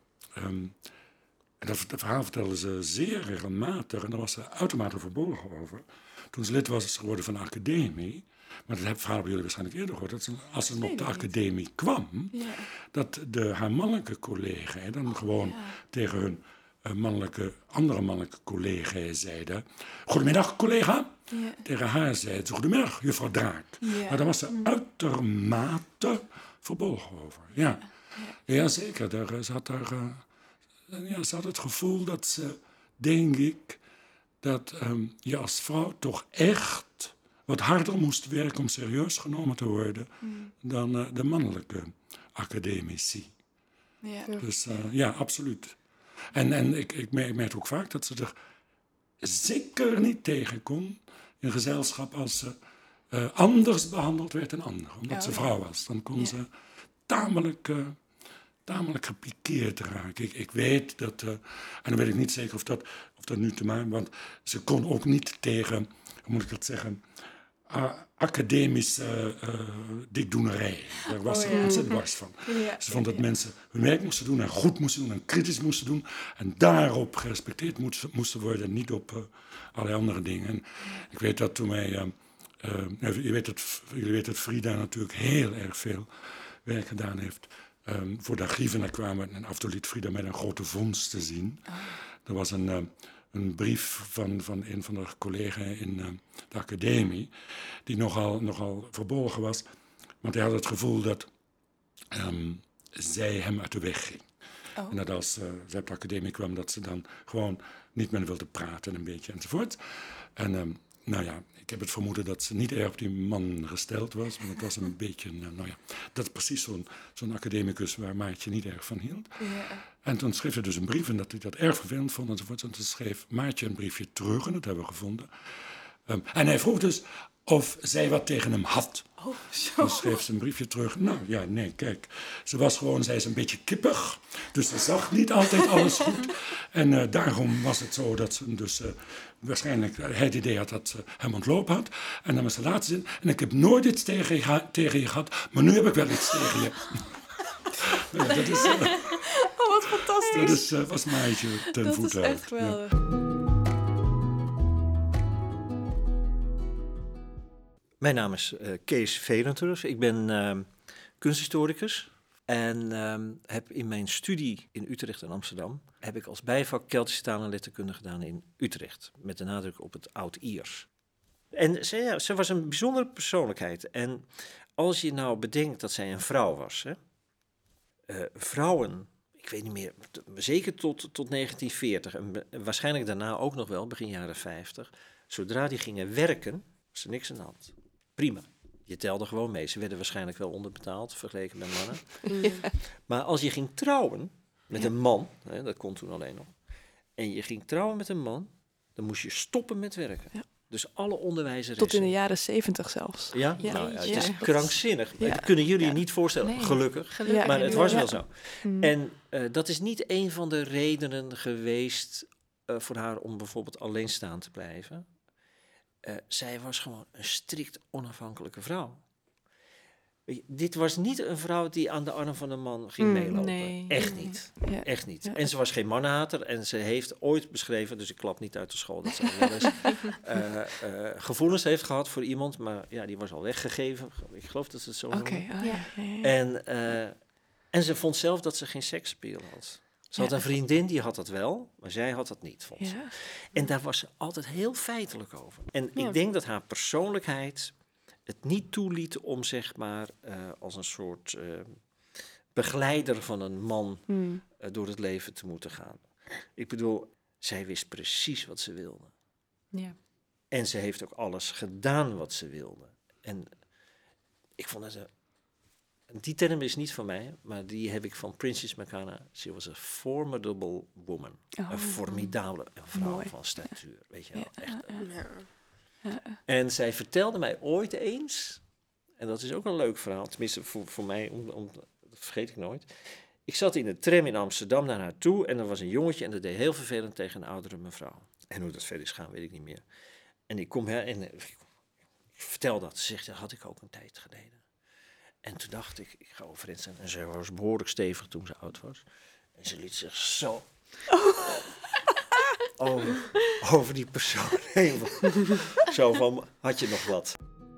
dat verhaal vertelde ze zeer regelmatig en daar was ze uitermate verbolgen over. Toen ze lid was geworden van de academie... Maar dat verhaal hebben jullie waarschijnlijk eerder gehoord. Dat ze, als ze op de academie kwam, dat haar mannelijke collega's dan gewoon tegen hun andere mannelijke collega's zeiden... Goedemiddag, collega. Ja. Tegen haar zeiden ze, goedemiddag, juffrouw Draak. Ja. Maar daar was ze uitermate verbolgen over. Ja, zeker. Ze had het gevoel dat ze, denk ik, dat je als vrouw toch echt... wat harder moest werken om serieus genomen te worden dan de mannelijke academici. Ja. Dus ja, absoluut. En ik merk ook vaak dat ze er zeker niet tegen kon in gezelschap als ze anders behandeld werd dan anderen. Omdat ze vrouw was. Dan kon ze tamelijk gepikeerd raken. Ik weet dat, en dan weet ik niet zeker of dat nu te maken... want ze kon ook niet tegen, hoe moet ik dat zeggen... academische dikdoenerij. Daar was ze ontzettend dwars van. Ja. Ze vond dat mensen hun werk moesten doen en goed moesten doen en kritisch moesten doen. En daarop gerespecteerd moesten worden en niet op allerlei andere dingen. En ik weet dat toen wij... jullie weten dat Frida natuurlijk heel erg veel werk gedaan heeft voor de archieven. Daar kwamen en af en toe liet Frida met een grote vondst te zien. Er was een brief van een van de collega's in de academie, die nogal verbolgen was. Want hij had het gevoel dat zij hem uit de weg ging. Oh. En dat als zij op de academie kwam, dat ze dan gewoon niet meer wilde praten een beetje enzovoort. En nou ja, ik heb het vermoeden dat ze niet erg op die man gesteld was. Maar het was een beetje, dat is precies zo'n academicus waar Maartje niet erg van hield. Ja. En toen schreef hij dus een brief en dat hij dat erg vervelend vond enzovoort. En toen schreef Maartje een briefje terug en dat hebben we gevonden. En hij vroeg dus of zij wat tegen hem had. Oh, zo. Dan schreef ze een briefje terug. Nou ja, nee, kijk. Zij is een beetje kippig. Dus ze zag niet altijd alles goed. En daarom was het zo dat ze dus waarschijnlijk hij het idee had dat ze hem ontlopen had. En dan was de laatste zin. En ik heb nooit iets tegen je gehad, maar nu heb ik wel iets tegen je. Ja, dat is, Oh, wat fantastisch. dat was Maartje ten Dat voeten. is echt geweldig. Mijn naam is Kees Velenters. Ik ben kunsthistoricus. En heb in mijn studie in Utrecht en Amsterdam... heb ik als bijvak Keltische taal en letterkunde gedaan in Utrecht. Met de nadruk op het Oud-Iers. En ze was een bijzondere persoonlijkheid. En als je nou bedenkt dat zij een vrouw was... Hè, vrouwen, ik weet niet meer, zeker tot 1940... en waarschijnlijk daarna ook nog wel, begin jaren 50... zodra die gingen werken, was er niks aan de hand. Prima. Je telde gewoon mee. Ze werden waarschijnlijk wel onderbetaald, vergeleken met mannen. Maar als je ging trouwen met een man, hè, dat kon toen alleen nog... en je ging trouwen met een man, dan moest je stoppen met werken. Ja. Dus alle onderwijzeressen... Tot in de jaren 70 zelfs. Ja? Ja. Nou, het is krankzinnig. Ja. Dat kunnen jullie niet voorstellen, gelukkig. Gelukkig. Maar het was wel zo. En dat is niet een van de redenen geweest voor haar om bijvoorbeeld alleenstaand te blijven. Zij was gewoon een strikt onafhankelijke vrouw. Dit was niet een vrouw die aan de arm van een man ging meelopen. Nee. Echt niet. Ja. Echt niet. Ja. En ze was geen mannenhater. En ze heeft ooit beschreven, dus ik klap niet uit de school... dat ze wel eens gevoelens heeft gehad voor iemand. Maar ja, die was al weggegeven. Ik geloof dat ze het zo noemen. En ze vond zelf dat ze geen seksappeal had. Ze had een vriendin, die had dat wel, maar zij had dat niet, vond ze. En daar was ze altijd heel feitelijk over. En ik denk dat haar persoonlijkheid het niet toeliet om, zeg maar, als een soort begeleider van een man door het leven te moeten gaan. Ik bedoel, zij wist precies wat ze wilde. Ja. En ze heeft ook alles gedaan wat ze wilde. En ik vond het... Die term is niet van mij, maar die heb ik van Princess Makana. She was a formidable woman. Een formidabele vrouw van statuur. Weet je wel, echt. En zij vertelde mij ooit eens, en dat is ook een leuk verhaal, tenminste voor mij, dat vergeet ik nooit. Ik zat in een tram in Amsterdam naar haar toe en er was een jongetje en dat deed heel vervelend tegen een oudere mevrouw. En hoe dat verder is gaan, weet ik niet meer. En ik kom her en ik vertel dat. Ze zegt, dat had ik ook een tijd geleden. En toen dacht ik ga overeind staan. En ze was behoorlijk stevig toen ze oud was. En ze liet zich zo over die persoon heen. Zo van, had je nog wat?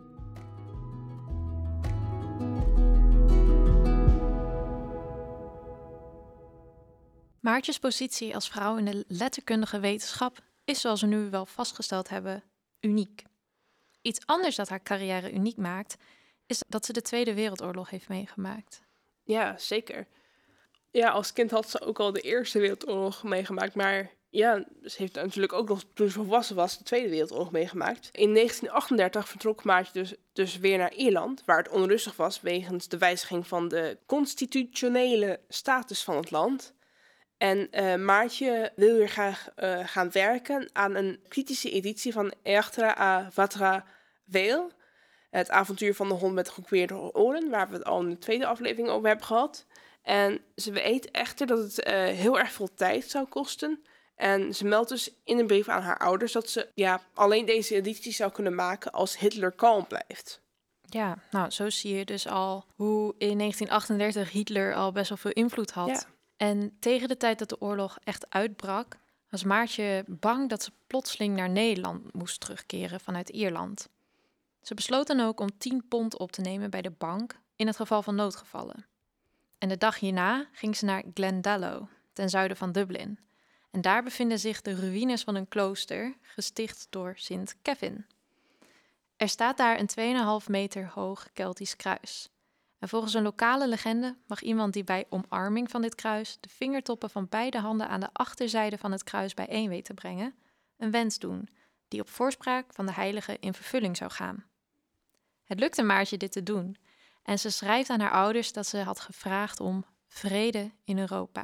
Maartjes positie als vrouw in de letterkundige wetenschap is, zoals we nu wel vastgesteld hebben, uniek. Iets anders dat haar carrière uniek maakt, is dat ze de Tweede Wereldoorlog heeft meegemaakt. Ja, zeker. Ja, als kind had ze ook al de Eerste Wereldoorlog meegemaakt, maar ja, ze heeft natuurlijk ook nog, toen ze volwassen was, de Tweede Wereldoorlog meegemaakt. In 1938 vertrok Maartje dus weer naar Ierland, waar het onrustig was wegens de wijziging van de constitutionele status van het land. En Maartje wil weer graag gaan werken aan een kritische editie van Ertra à Vatra Vale. Het avontuur van de hond met gekweerde oren, waar we het al in de tweede aflevering over hebben gehad. En ze weet echter dat het heel erg veel tijd zou kosten. En ze meldt dus in een brief aan haar ouders dat ze alleen deze editie zou kunnen maken als Hitler kalm blijft. Ja, nou zo zie je dus al hoe in 1938 Hitler al best wel veel invloed had. Ja. En tegen de tijd dat de oorlog echt uitbrak, was Maartje bang dat ze plotseling naar Nederland moest terugkeren vanuit Ierland. Ze besloot dan ook om 10 pond op te nemen bij de bank in het geval van noodgevallen. En de dag hierna ging ze naar Glendalough, ten zuiden van Dublin. En daar bevinden zich de ruïnes van een klooster, gesticht door Sint Kevin. Er staat daar een 2,5 meter hoog Keltisch kruis. En volgens een lokale legende mag iemand die bij omarming van dit kruis de vingertoppen van beide handen aan de achterzijde van het kruis bijeen weet te brengen, een wens doen, die op voorspraak van de heilige in vervulling zou gaan. Het lukte Maartje dit te doen en ze schrijft aan haar ouders dat ze had gevraagd om vrede in Europa.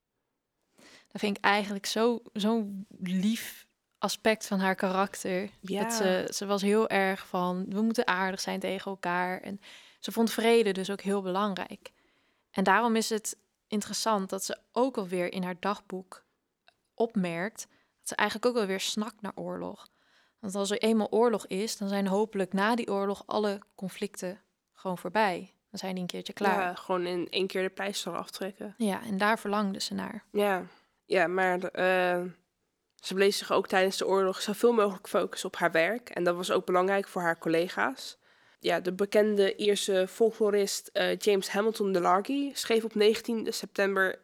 Dat vind ik eigenlijk zo'n lief aspect van haar karakter. Ja. Dat ze was heel erg van, we moeten aardig zijn tegen elkaar. En ze vond vrede dus ook heel belangrijk. En daarom is het interessant dat ze ook alweer in haar dagboek opmerkt dat ze eigenlijk ook alweer snakt naar oorlog. Want als er eenmaal oorlog is, dan zijn hopelijk na die oorlog alle conflicten gewoon voorbij. Dan zijn die een keertje klaar. Ja, gewoon in 1 keer de pleister aftrekken. Ja, en daar verlangde ze naar. Ja, maar ze bleef zich ook tijdens de oorlog zoveel mogelijk focussen op haar werk. En dat was ook belangrijk voor haar collega's. de bekende Ierse folklorist James Hamilton de Largy schreef op 19 september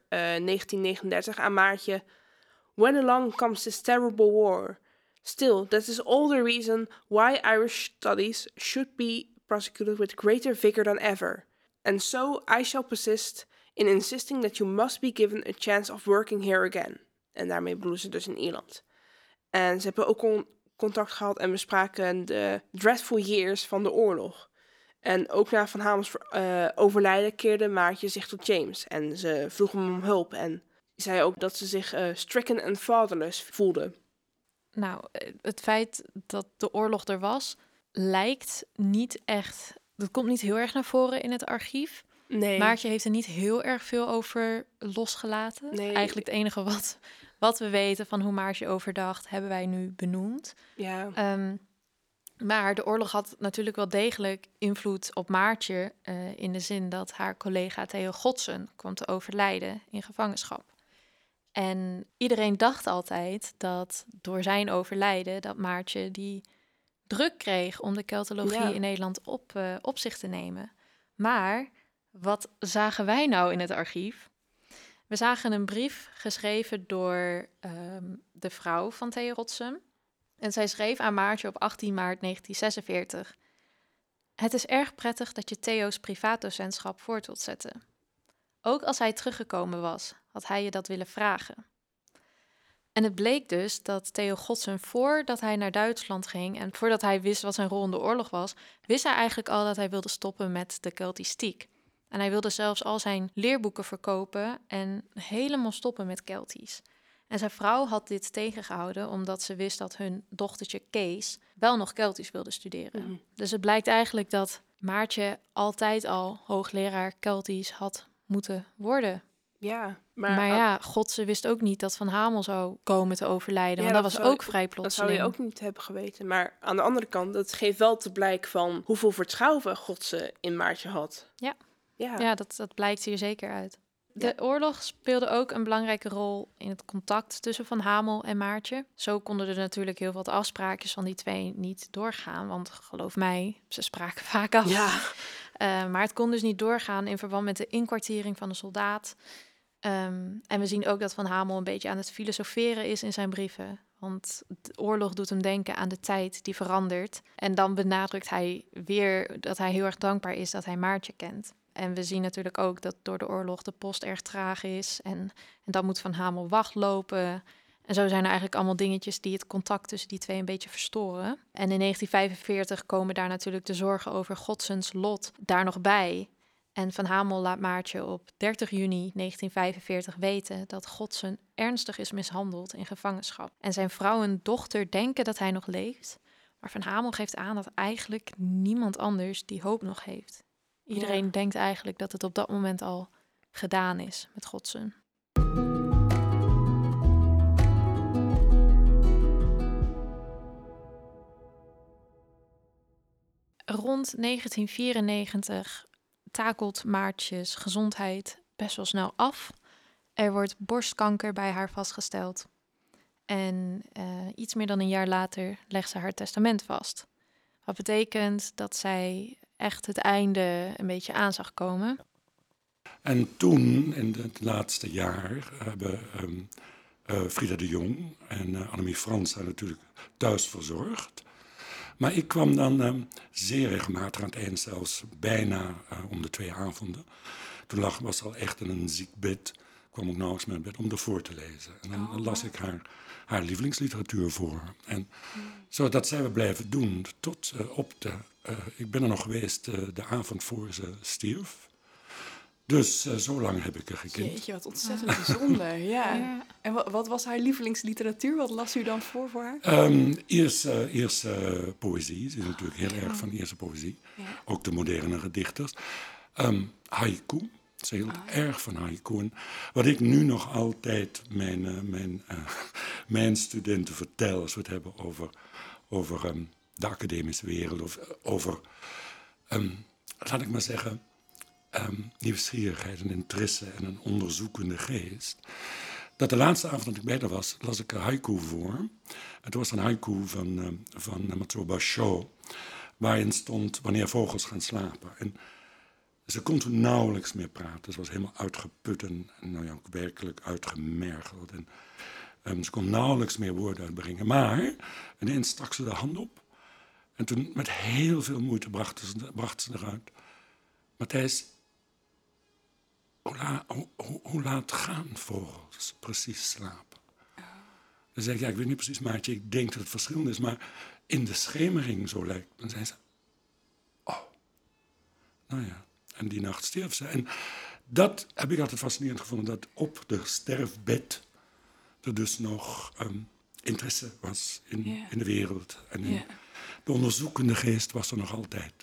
1939 aan Maartje: When along comes this terrible war. Still, that is all the reason why Irish studies should be prosecuted with greater vigor than ever. And so I shall persist in insisting that you must be given a chance of working here again. En daarmee bedoelen ze dus in Ierland. En ze hebben ook contact gehad en bespraken de dreadful years van de oorlog. En ook na Van Hamels overlijden keerde Maartje zich tot James. En ze vroeg hem om hulp en zei ook dat ze zich stricken and fatherless voelde. Nou, het feit dat de oorlog er was, lijkt niet echt... Dat komt niet heel erg naar voren in het archief. Nee. Maartje heeft er niet heel erg veel over losgelaten. Nee. Eigenlijk het enige wat we weten van hoe Maartje overdacht, hebben wij nu benoemd. Ja. Maar de oorlog had natuurlijk wel degelijk invloed op Maartje... in de zin dat haar collega Theo Godsen kwam te overlijden in gevangenschap. En iedereen dacht altijd dat door zijn overlijden... dat Maartje die druk kreeg om de keltologie in Nederland op zich te nemen. Maar wat zagen wij nou in het archief? We zagen een brief geschreven door de vrouw van Theo Godsen. En zij schreef aan Maartje op 18 maart 1946... Het is erg prettig dat je Theo's privaatdocentschap voort wilt zetten. Ook als hij teruggekomen was, had hij je dat willen vragen. En het bleek dus dat Theo Godsen, voordat hij naar Duitsland ging... en voordat hij wist wat zijn rol in de oorlog was... wist hij eigenlijk al dat hij wilde stoppen met de keltistiek. En hij wilde zelfs al zijn leerboeken verkopen en helemaal stoppen met Keltisch. En zijn vrouw had dit tegengehouden omdat ze wist dat hun dochtertje Kees wel nog Keltisch wilde studeren. Mm-hmm. Dus het blijkt eigenlijk dat Maartje altijd al hoogleraar Keltisch had moeten worden. Ja, maar ja, Godse wist ook niet dat Van Hamel zou komen te overlijden. Want dat was ook vrij plotseling. Dat zou je ook niet hebben geweten. Maar aan de andere kant, dat geeft wel te blijk van hoeveel vertrouwen Godse in Maartje had. Ja, dat blijkt hier zeker uit. De oorlog speelde ook een belangrijke rol in het contact tussen Van Hamel en Maartje. Zo konden er natuurlijk heel wat afspraakjes van die twee niet doorgaan. Want geloof mij, ze spraken vaak af. Ja. Maar het kon dus niet doorgaan in verband met de inkwartiering van de soldaat. En we zien ook dat Van Hamel een beetje aan het filosoferen is in zijn brieven. Want de oorlog doet hem denken aan de tijd die verandert. En dan benadrukt hij weer dat hij heel erg dankbaar is dat hij Maartje kent. En we zien natuurlijk ook dat door de oorlog de post erg traag is. En dan moet Van Hamel wachtlopen. En zo zijn er eigenlijk allemaal dingetjes die het contact tussen die twee een beetje verstoren. En in 1945 komen daar natuurlijk de zorgen over Godsens lot daar nog bij. En Van Hamel laat Maartje op 30 juni 1945 weten dat Godsen ernstig is mishandeld in gevangenschap. En zijn vrouw en dochter denken dat hij nog leeft. Maar Van Hamel geeft aan dat eigenlijk niemand anders die hoop nog heeft. Iedereen denkt eigenlijk dat het op dat moment al gedaan is met Godsen. Rond 1994 takelt Maartjes gezondheid best wel snel af. Er wordt borstkanker bij haar vastgesteld. En iets meer dan een jaar later legt ze haar testament vast. Wat betekent dat zij echt het einde een beetje aan zag komen. En toen, in het laatste jaar, hebben Frida de Jong en Annemie Frans haar natuurlijk thuis verzorgd. Maar ik kwam dan zeer regelmatig aan het eind, zelfs bijna om de 2 avonden. Toen was ze al echt in een ziek bed, kwam ik nauwelijks meer in bed om ervoor te lezen. En dan las ik haar lievelingsliteratuur voor. En zo, dat zijn we blijven doen tot op de... ik ben er nog geweest de avond voor ze stierf. Dus zo lang heb ik er gekend. Jeetje, wat ontzettend bijzonder. Ja. En wat was haar lievelingsliteratuur? Wat las u dan voor haar? Ierse poëzie. Ze is natuurlijk heel erg van Ierse poëzie. Ja. Ook de moderne dichters. Haiku. Ze hield erg van haiku. En wat ik nu nog altijd mijn studenten vertel, als we het hebben over de academische wereld, of over, laat ik maar zeggen, nieuwsgierigheid en interesse en een onderzoekende geest. Dat de laatste avond dat ik bij haar was, las ik een haiku voor. Het was een haiku van Matsuo Basho, waarin stond wanneer vogels gaan slapen. En ze kon toen nauwelijks meer praten. Ze was helemaal uitgeput en ook werkelijk uitgemergeld. En ze kon nauwelijks meer woorden uitbrengen. Maar ineens stak ze de hand op. En toen met heel veel moeite bracht ze eruit. Matthijs, hoe laat gaan vogels precies slapen? Dan zei ik, ik weet niet precies, Maartje, ik denk dat het verschillend is, maar in de schemering zo lijkt. Dan zei ze, nou ja, en die nacht stierf ze. En dat heb ik altijd fascinerend gevonden, dat op de sterfbed er dus nog interesse was in de wereld. En de onderzoekende geest was er nog altijd.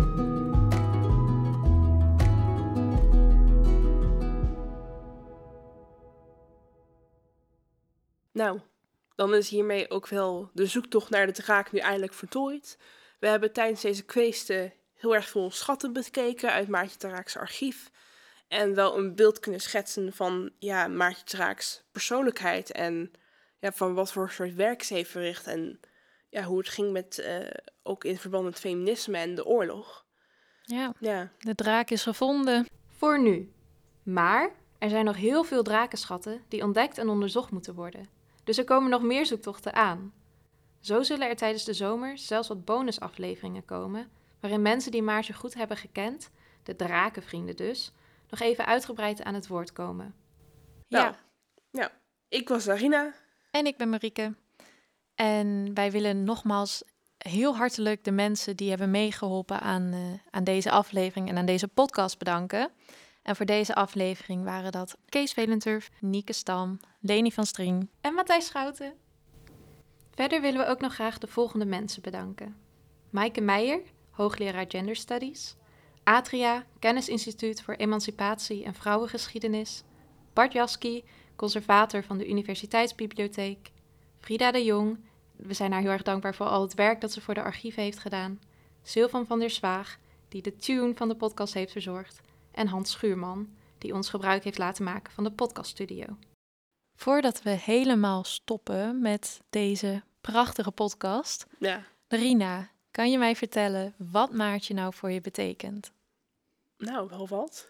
Nou, dan is hiermee ook wel de zoektocht naar de draak nu eindelijk voltooid. We hebben tijdens deze kweesten heel erg veel schatten bekeken uit Maartje ter Raaks archief. En wel een beeld kunnen schetsen van Maartje ter Raaks persoonlijkheid. En van wat voor soort werk ze heeft verricht. En hoe het ging met, ook in verband met feminisme en de oorlog. Ja, de draak is gevonden. Voor nu. Maar er zijn nog heel veel drakenschatten die ontdekt en onderzocht moeten worden. Dus er komen nog meer zoektochten aan. Zo zullen er tijdens de zomer zelfs wat bonusafleveringen komen, waarin mensen die Maartje goed hebben gekend, de drakenvrienden dus, nog even uitgebreid aan het woord komen. Ja, ik was Sarina. En ik ben Marieke. En wij willen nogmaals heel hartelijk de mensen die hebben meegeholpen aan deze aflevering en aan deze podcast bedanken. En voor deze aflevering waren dat Kees Velenturf, Nieke Stam, Leni van String en Matthijs Schouten. Verder willen we ook nog graag de volgende mensen bedanken. Maaike Meijer, hoogleraar Gender Studies. Atria, Kennisinstituut voor Emancipatie en Vrouwengeschiedenis. Bart Jasky, conservator van de Universiteitsbibliotheek. Frida de Jong, we zijn haar heel erg dankbaar voor al het werk dat ze voor de archieven heeft gedaan. Sylvan van der Zwaag, die de tune van de podcast heeft verzorgd. En Hans Schuurman, die ons gebruik heeft laten maken van de podcaststudio. Voordat we helemaal stoppen met deze prachtige podcast, Rina, kan je mij vertellen wat Maartje nou voor je betekent? Nou, wel wat.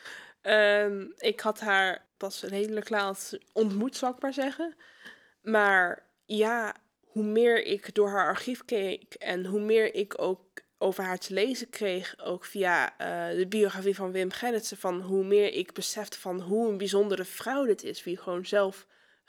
Ik had haar pas redelijk laat ontmoet, zal ik maar zeggen. Maar hoe meer ik door haar archief keek en hoe meer ik ook over haar te lezen kreeg, ook via de biografie van Wim Gerritsen, van hoe meer ik besefte van hoe een bijzondere vrouw dit is, wie gewoon zelf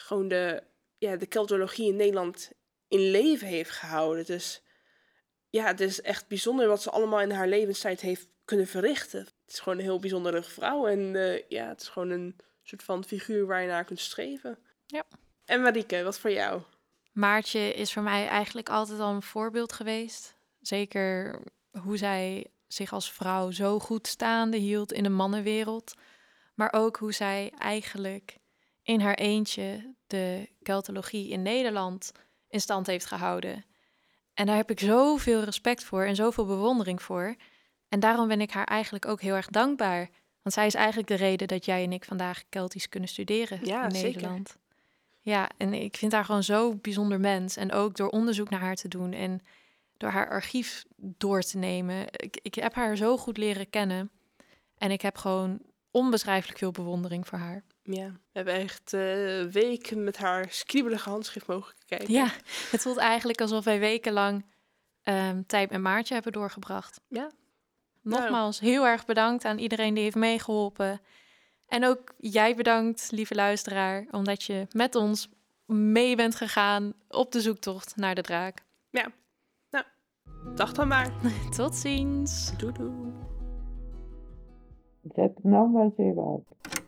de keltologie in Nederland in leven heeft gehouden. Dus het is echt bijzonder wat ze allemaal in haar levenstijd heeft kunnen verrichten. Het is gewoon een heel bijzondere vrouw en het is gewoon een soort van figuur waar je naar kunt streven. Ja. En Marieke, wat voor jou? Maartje is voor mij eigenlijk altijd al een voorbeeld geweest. Zeker hoe zij zich als vrouw zo goed staande hield in de mannenwereld. Maar ook hoe zij eigenlijk in haar eentje de keltologie in Nederland in stand heeft gehouden. En daar heb ik zoveel respect voor en zoveel bewondering voor. En daarom ben ik haar eigenlijk ook heel erg dankbaar. Want zij is eigenlijk de reden dat jij en ik vandaag Keltisch kunnen studeren in Nederland. Zeker. Ja, en ik vind haar gewoon zo bijzonder mens. En ook door onderzoek naar haar te doen en door haar archief door te nemen. Ik heb haar zo goed leren kennen. En ik heb gewoon onbeschrijfelijk veel bewondering voor haar. Ja, we hebben echt weken met haar skriebelige handschrift mogen kijken. Ja, het voelt eigenlijk alsof wij wekenlang tijd met Maartje hebben doorgebracht. Ja. Nogmaals, heel erg bedankt aan iedereen die heeft meegeholpen. En ook jij bedankt, lieve luisteraar, omdat je met ons mee bent gegaan op de zoektocht naar de draak. Ja, nou, dag dan maar. Tot ziens. Doei doei. Zet hem dan maar eens even uit.